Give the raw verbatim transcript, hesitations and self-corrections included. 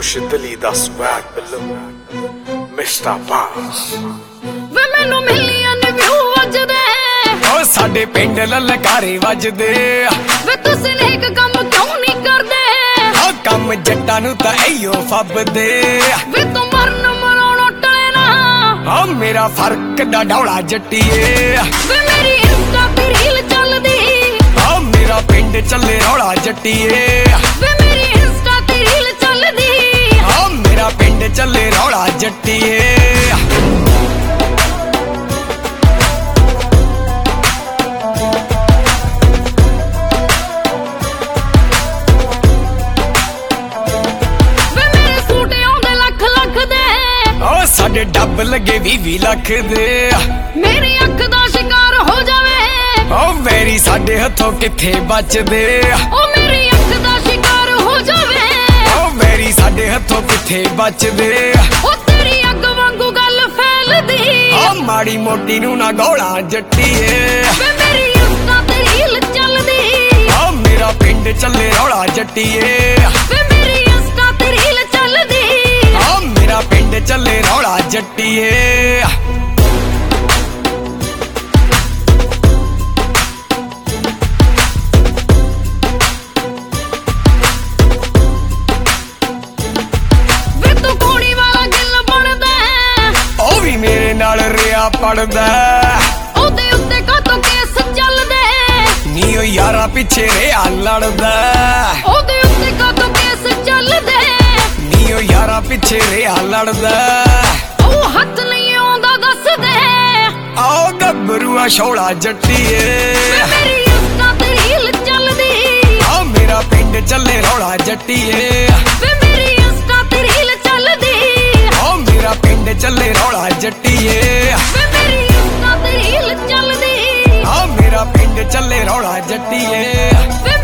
ਮੁਰਸ਼ਿਦਲੀ ਦਾ swag ਬਿੱਲੋ mister ਬਾਸ ਵੇ ਮੈਨੂੰ million view ਵੱਜਦੇ ਓ ਸਾਡੇ ਪਿੰਡ ਲਲਕਾਰੇ ਵੱਜਦੇ ਵੇ ਤੁਸੀਂ ਨੇਕ ਕੰਮ ਕਿਉਂ ਨਹੀਂ ਕਰਦੇ ਓ ਕੰਮ ਜੱਟਾਂ ਨੂੰ ਤਾਂ ਐਯੋ ਫੱਬਦੇ ਵੇ ਤੂੰ ਮਰਨ ਮਰਾਉਣੋਂ ਟਲੇ ਨਾ ਓ ਮੇਰਾ ਫਰਕ ਦਾ ਡੌਲਾ ਜੱਟੀਏ ਵੇ ਮੇਰੀ ਇੰਸਟਾ ਤੇ ਰੀਲ ਚੱਲਦੀ ਓ ਮੇਰਾ ਪਿੰਡ ਚੱਲੇ ਰੌਲਾ ਜੱਟੀਏ ਵੇ ਮੇਰੀ ਇੰਸਟਾ ਤੇ ਰੀਲ ਚੱਲਦੀ ਓ ਮੇਰਾ ਪਿੰਡ ਚੱਲੇ ਰੌਲਾ ਜੱਟੀਏ ਸਾਡੇ ਡੱਬ ਲੱਗੇ ਵੀਹ ਵੀਹ ਲੱਖ ਦੇ ਮੇਰੀ ਅੱਖ ਦਾ ਸ਼ਿਕਾਰ ਹੋ ਜਾਵੇ ਓ ਵੈਰੀ ਸਾਡੇ ਹੱਥੋਂ ਕਿੱਥੇ ਬਚਦੇ ਓ ਮੇਰੀ ਅੱਖ ਦਾ ਸ਼ਿਕਾਰ ਹੋ ਜਾਵੇ ਓ ਵੈਰੀ ਸਾਡੇ ਹੱਥੋਂ ਕਿੱਥੇ ਬਚਦੇ ਓ ਤੇਰੀ ਅੱਗ ਵਾਂਗੂ ਗੱਲ ਫੈਲਦੀ ਓ ਮਾੜੀ ਮੋਟੀ ਨੂੰ ਨਾ ਗੋਲਾ ਜੱਟੀਏ ਵੇ ਮੇਰੀ ਇੰਸਟਾ ਤੇ ਰੀਲ ਚੱਲਦੀ ਓ ਮੇਰਾ ਪਿੰਡ ਚੱਲੇ ਰੌਲਾ ਜੱਟੀਏ ਵੇ ਮੇਰੀ ਇੰਸਟਾ ਤੇ ਰੀਲ ਚੱਲਦੀ ਓ ਮੇਰਾ ਪਿੰਡ ਚੱਲੇ ਰੌਲਾ ਜੱਟੀਏ ਵੇ ਤੂੰ ਕੋਣੀ ਵਾਲਾ ਗਿੱਲ ਬਣਦਾ ਉਹ ਵੀ ਮੇਰੇ ਨਾਲ ਰਿਆ ਪੜਦਾ ਉਹਦੇ ਉੱਤੇ ਕਾਤੋਂ ਕੇਸ ਚੱਲਦੇ ਨੀ ਓ ਯਾਰਾ ਪਿੱਛੇ ਰਿਆ ਲੜਦਾ ਉਹਦੇ ਉੱਤੇ ਕਾਤੋਂ ਕੇਸ ਚੱਲਦੇ ਨੀ ਓ ਯਾਰਾ ਪਿੱਛੇ ਰਿਆ ਲੜਦਾ ਉਹ ਹੱਥ ਨਹੀਂ ਆਉਂਦਾ ਦੱਸਦੇ ਆਓ ਗੱਭਰੂਆ ਛੋਲਾ ਜੱਟੀਏ ਵੇ ਮੇਰੀ ਇੰਸਟਾ ਤੇ ਰੀਲ ਚੱਲਦੀ ਆ ਮੇਰਾ ਪਿੰਡ ਚੱਲੇ ਰੌਲਾ ਜੱਟੀਏ ਵੇ ਮੇਰੀ ਇੰਸਟਾ ਤੇ ਰੀਲ ਚੱਲਦੀ ਆ ਮੇਰਾ ਪਿੰਡ ਚੱਲੇ ਰੌਲਾ ਜੱਟੀਏ ਵੇ ਮੇਰੀ ਇੰਸਟਾ ਤੇ ਰੀਲ ਚੱਲਦੀ ਆ ਮੇਰਾ ਪਿੰਡ ਚੱਲੇ ਰੌਲਾ ਜੱਟੀਏ ਵੇ